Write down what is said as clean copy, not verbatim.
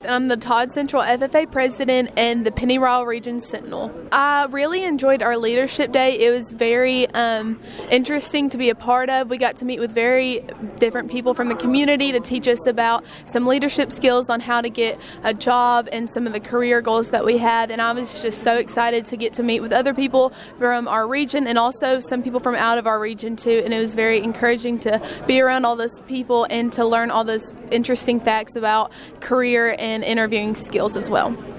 and I'm the Todd Central FFA President and the Pennyroyal Region Sentinel. I really enjoyed our Leadership Day. It was very interesting to be a part of. We got to meet with very different people from the community to teach us about some leadership skills on how to get a job and some of the career goals that we have, and I was just so excited to get to meet with other people from our region and also some people from out of our region too, and it was very encouraging to be around all those people and to learn all those interesting facts about career and interviewing skills as well.